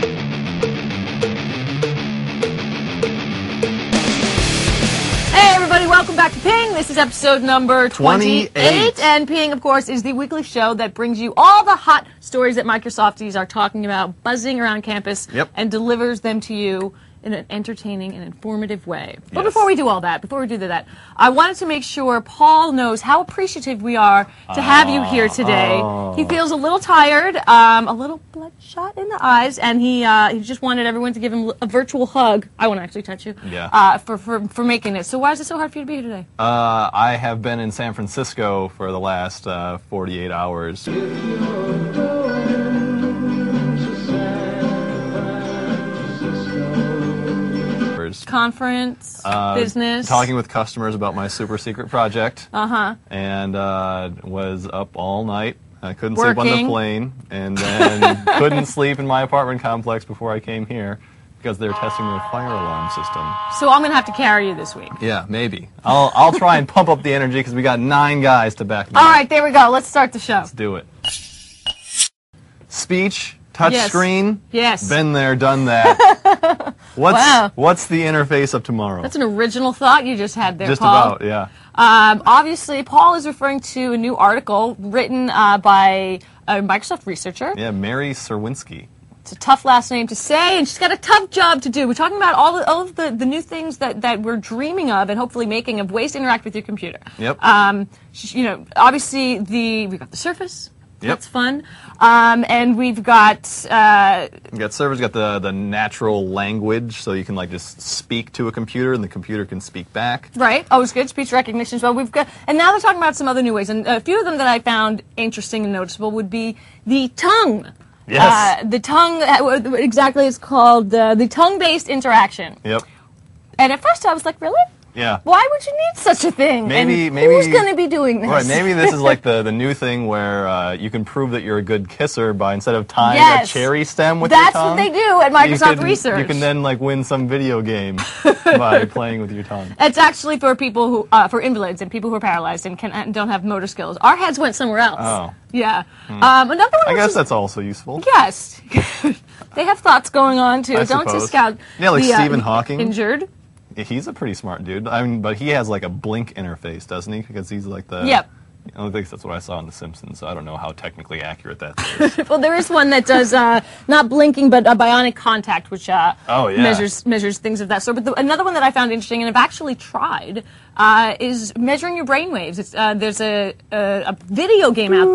Welcome back to Ping. This is episode number 28. And Ping, of course, is the weekly show that brings you all the hot stories that Microsofties are talking about, buzzing around campus, and delivers them to you in an entertaining and informative way. But before we do all that, I wanted to make sure Paul knows how appreciative we are to have you here today. He feels a little tired, a little bloodshot in the eyes, and he just wanted everyone to give him a virtual hug. I won't actually touch you. For making it. So why is it so hard for you to be here today? I have been in San Francisco for the last 48 hours. Conference, business. Talking with customers about my super secret project. And was up all night. I couldn't sleep on the plane, and then couldn't sleep in my apartment complex before I came here because they're testing their fire alarm system. So I'm gonna have to carry you this week. Yeah, maybe. I'll try and pump up the energy because we got 9 guys to back me up. All right, there we go. Let's start the show. Let's do it. Speech. Touch screen? Yes. Been there, done that. What's the interface of tomorrow? That's an original thought you just had there, Just Paul. about, yeah. Obviously, Paul is referring to a new article written by a Microsoft researcher. Yeah, Mary Serwinski. It's a tough last name to say, and she's got a tough job to do. We're talking about all of the new things that we're dreaming of and hopefully making of ways to interact with your computer. Yep. Obviously, we've got the Surface. Yep. That's fun. And we've got... We've got servers, got the natural language, so you can just speak to a computer and the computer can speak back. Right. Always good. Speech recognition as well. And now they're talking about some other new ways. And a few of them that I found interesting and noticeable would be the tongue. Yes. The tongue, exactly, it's called the tongue-based interaction. Yep. And at first I was like, really? Yeah. Why would you need such a thing? Maybe who's going to be doing this? Right. Maybe this is like the new thing where you can prove that you're a good kisser by instead of tying a cherry stem with your tongue. That's what they do at Microsoft Research. You can then win some video game by playing with your tongue. It's actually for people who for invalids and people who are paralyzed and don't have motor skills. Our heads went somewhere else. Oh. Yeah. Another one. I guess that's also useful. Yes. They have thoughts going on too. I Don't suppose. discount. Yeah, like Stephen Hawking. Injured. He's a pretty smart dude. I mean, but he has a blink interface, doesn't he? Because he's the... Yep. I think that's what I saw in The Simpsons, so I don't know how technically accurate that is. Well, there is one that does not blinking, but a bionic contact, which measures things of that sort. But another one that I found interesting, and I've actually tried, is measuring your brain waves. There's a video game out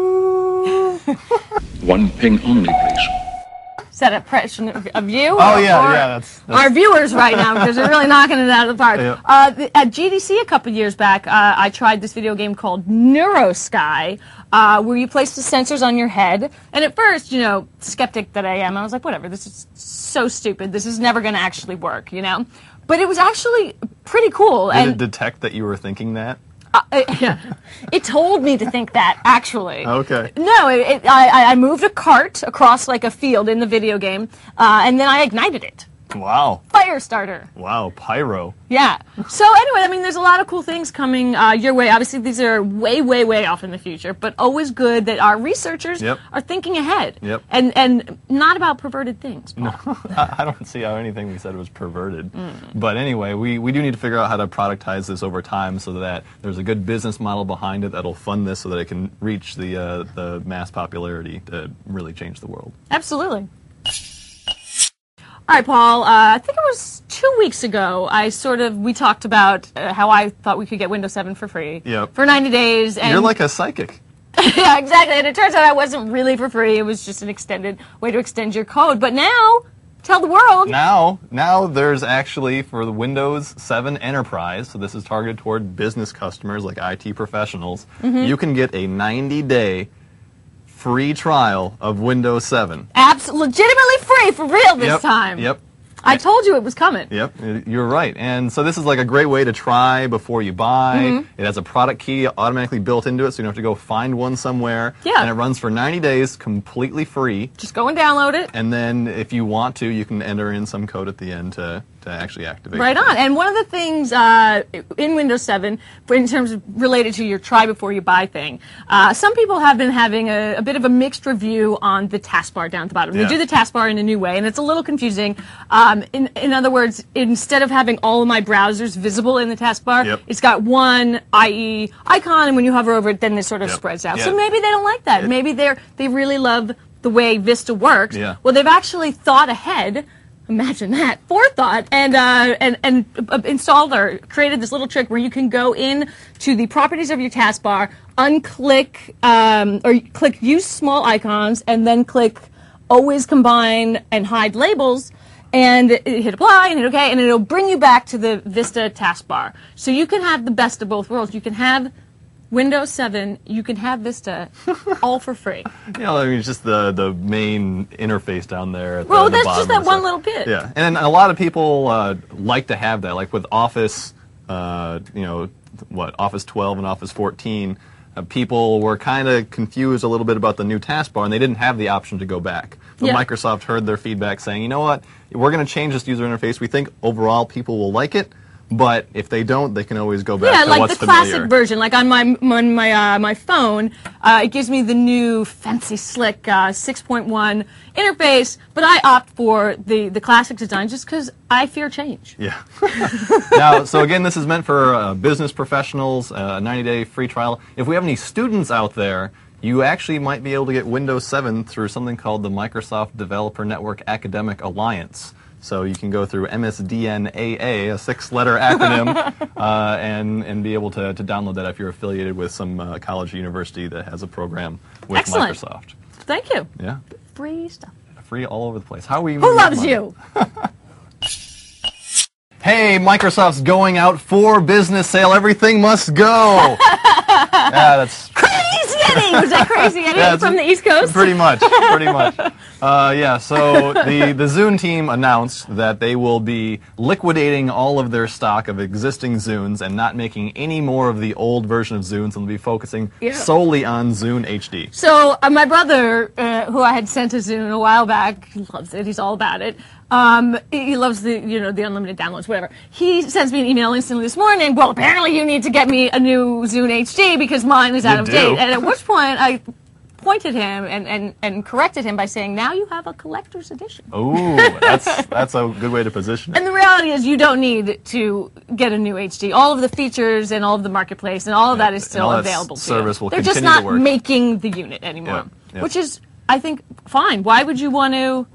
there. One ping only, please. Is that an impression of you? Oh, yeah. That's our viewers right now, because they're really knocking it out of the park. Yeah. At GDC a couple years back, I tried this video game called NeuroSky, where you place the sensors on your head. And at first, skeptic that I am, I was like, whatever, this is so stupid. This is never going to actually work, But it was actually pretty cool. Did it detect that you were thinking that? It told me to think that, actually. Okay. No, I moved a cart across a field in the video game, and then I ignited it. Wow. Fire starter. Wow, pyro. Yeah. So anyway, there's a lot of cool things coming your way. Obviously, these are way, way, way off in the future, but always good that our researchers are thinking ahead. Yep. And not about perverted things. No, I don't see how anything we said was perverted. But anyway, we do need to figure out how to productize this over time so that there's a good business model behind it that'll fund this so that it can reach the mass popularity to really change the world. Absolutely. All right, Paul, I think it was 2 weeks ago, we talked about how I thought we could get Windows 7 for free for 90 days. And you're like a psychic. Yeah, exactly. And it turns out I wasn't really for free. It was just an extended way to extend your code. But now, tell the world. Now there's actually, for the Windows 7 Enterprise, so this is targeted toward business customers like IT professionals, you can get a 90-day free trial of Windows 7. Legitimately free, for real this time. Yep. I told you it was coming. Yep, you're right. And so this is a great way to try before you buy. It has a product key automatically built into it, so you don't have to go find one somewhere. Yeah. And it runs for 90 days, completely free. Just go and download it. And then if you want to, you can enter in some code at the end to actually activate. Right on. And one of the things in Windows 7, in terms of related to your try before you buy thing, some people have been having a bit of a mixed review on the taskbar down at the bottom. They do the taskbar in a new way, and it's a little confusing. In other words, instead of having all of my browsers visible in the taskbar, it's got one IE icon, and when you hover over it, then it sort of spreads out. So maybe they don't like that. Maybe they really love the way Vista works. Well, they've actually thought ahead. Imagine that, forethought, and installed or created this little trick where you can go in to the properties of your taskbar, unclick, or click Use Small Icons, and then click Always Combine and Hide Labels, and hit Apply, and hit OK, and it'll bring you back to the Vista taskbar. So you can have the best of both worlds. You can have Windows 7, you can have Vista all for free. I mean, it's just the main interface down there at well, the that's bottom just that one little bit. Yeah, and a lot of people like to have that, like with Office, Office 12 and Office 14, people were kind of confused a little bit about the new taskbar, and they didn't have the option to go back. But Microsoft heard their feedback saying, you know what, we're going to change this user interface. We think overall people will like it. But if they don't, they can always go back to like what's the familiar. classic version. Like on my phone, it gives me the new fancy slick 6.1 interface, but I opt for the classic design just because I fear change. Yeah. Now, so again, this is meant for business professionals, a 90-day free trial. If we have any students out there, you actually might be able to get Windows 7 through something called the Microsoft Developer Network Academic Alliance. So you can go through MSDNAA, a 6-letter acronym, and be able to download that if you're affiliated with some college or university that has a program with Microsoft. Thank you. Yeah. Free stuff. Free all over the place. How are we? Who loves you? Hey, Microsoft's going out for business sale. Everything must go. Yeah, that's Crazy Eddie. Was that Crazy Eddie from the East Coast? Pretty much. Pretty much. So the Zune team announced that they will be liquidating all of their stock of existing Zunes and not making any more of the old version of Zunes, and will be focusing solely on Zune HD. So my brother, who I had sent a Zune a while back, he loves it. He's all about it. He loves the unlimited downloads, whatever. He sends me an email instantly this morning. Well, apparently you need to get me a new Zune HD because mine is out of date. And at which point I pointed him and corrected him by saying, now you have a collector's edition. Ooh, that's a good way to position it. And the reality is you don't need to get a new HD. All of the features and all of the marketplace and all of that is still available to you. They're just not making the unit anymore, which is, I think, fine. Why would you want to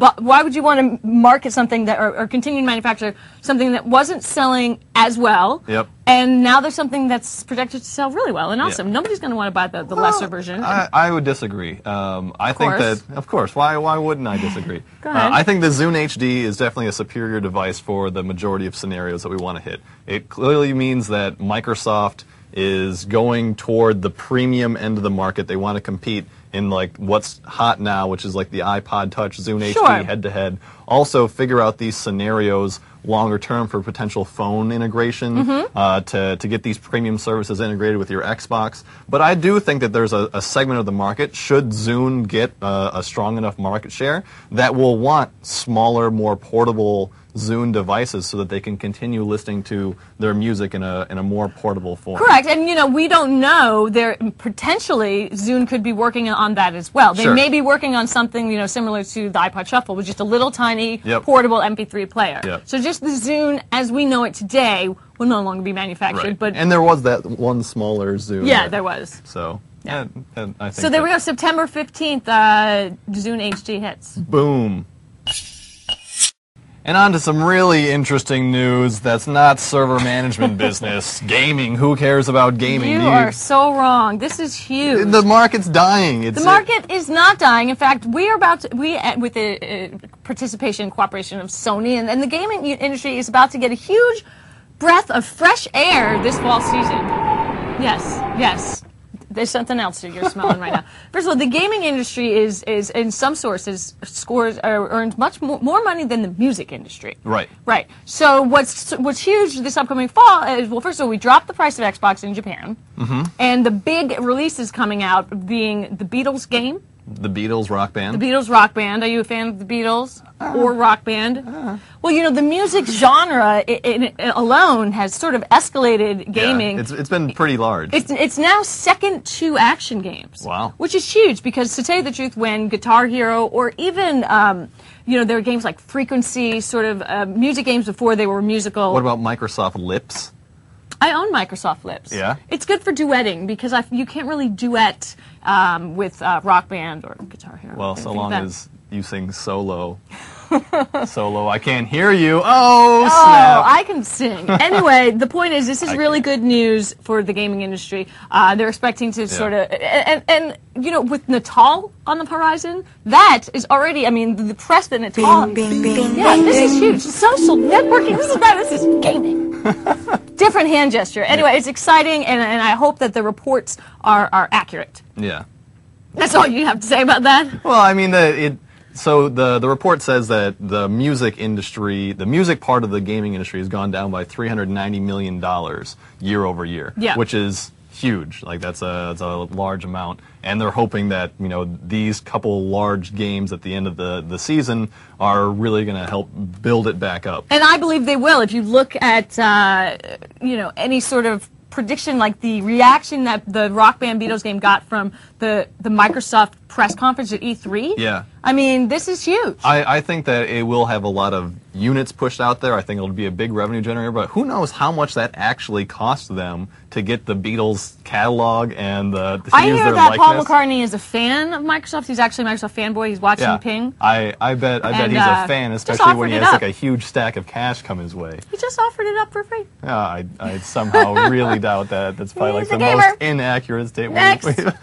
market something that, or continue to manufacture something that wasn't selling as well, and now there's something that's projected to sell really well and awesome? Nobody's going to want to buy the lesser version. I would disagree. I think that, of course, why wouldn't I disagree? Go ahead. I think the Zune HD is definitely a superior device for the majority of scenarios that we want to hit. It clearly means that Microsoft is going toward the premium end of the market. They want to compete in like what's hot now, which is like the iPod Touch, Zune HD head-to-head. Also figure out these scenarios longer term for potential phone integration to get these premium services integrated with your Xbox. But I do think that there's a segment of the market, should Zune get a strong enough market share, that will want smaller, more portable Zune devices so that they can continue listening to their music in a more portable form. Correct, and we don't know. Potentially Zune could be working on that as well. They may be working on something similar to the iPod Shuffle, with just a little tiny portable MP3 player. So just the Zune as we know it today will no longer be manufactured. But and there was that one smaller Zune. Yeah, there was. So. Yeah. And I think so there we go. September 15th, Zune HD hits. Boom. And on to some really interesting news that's not server management business. Gaming. Who cares about gaming? You are so wrong. This is huge. The market's dying. The market is not dying. In fact, we are about to, with the participation and cooperation of Sony, and the gaming industry is about to get a huge breath of fresh air this fall season. Yes. There's something else that you're smelling right now. First of all, the gaming industry is in some sources earns much more money than the music industry. Right. So what's huge this upcoming fall is, well, first of all, we dropped the price of Xbox in Japan, and the big releases coming out being the Beatles game. The Beatles Rock Band. The Beatles Rock Band. Are you a fan of the Beatles or Rock Band? Well, you know, the music genre it alone has sort of escalated gaming. Yeah, it's been pretty large. It's now second to action games. Wow. Which is huge because, to tell you the truth, when Guitar Hero or even, you know, there are games like Frequency, sort of music games before they were musical. What about Microsoft Lips? I own Microsoft Lips. Yeah? It's good for duetting because you can't really duet with Rock Band or Guitar Hero. Well, so long as you sing solo. Solo, I can't hear you. Oh, snap. I can sing. Anyway, the point is, this is really good news for the gaming industry. They're expecting to sort of, and you know, with Natal on the horizon, that is already, I mean, the press that Natal, yeah, this is huge. Social networking, this is gaming. Different hand gesture. Anyway, it's exciting, and I hope that the reports are accurate. Yeah. That's all you have to say about that? Well, I mean, so the report says that the music industry, the music part of the gaming industry has gone down by $390 million year over year, which is huge. Like that's a large amount, and they're hoping that, you know, these couple large games at the end of the season are really going to help build it back up. And I believe they will. If you look at you know, any sort of prediction, like the reaction that the Rock Band Beatles game got from the Microsoft press conference at E3. Yeah. I mean, this is huge. I think that it will have a lot of units pushed out there. I think it'll be a big revenue generator, but who knows how much that actually costs them to get the Beatles catalog and to use their I hear that likeness. Paul McCartney is a fan of Microsoft. He's actually a Microsoft fanboy. He's watching Ping. I bet he's a fan, especially when he has like a huge stack of cash come his way. He just offered it up for free. Yeah, I somehow really doubt that. That's probably He's like the a most gamer. inaccurate statement. Next.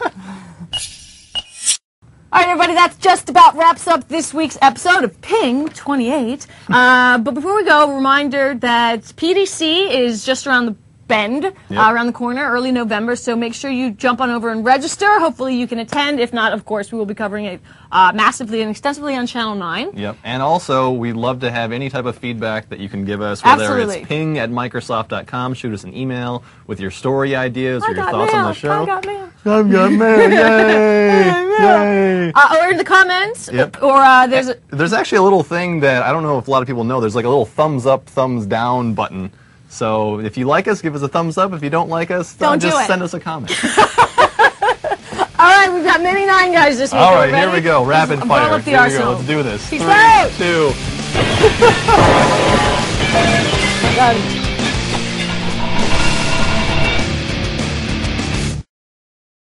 All right, everybody, that just about wraps up this week's episode of Ping 28. But before we go, a reminder that PDC is just around the bend, around the corner, early November, so make sure you jump on over and register. Hopefully you can attend. If not, of course, we will be covering it massively and extensively on Channel 9. Yep, and also, we'd love to have any type of feedback that you can give us, whether it's ping@microsoft.com, shoot us an email with your story ideas or your thoughts on the show. I got mail. I've got mail, yay! Yay! Or in the comments, or there's actually a little thing that I don't know if a lot of people know. There's like a little thumbs up, thumbs down button. So if you like us, give us a thumbs up. If you don't like us, just send us a comment. All right, we've got many 9 guys this week. All right, here we go. Rapid fire. Here we go. Let's do this. 3, 2.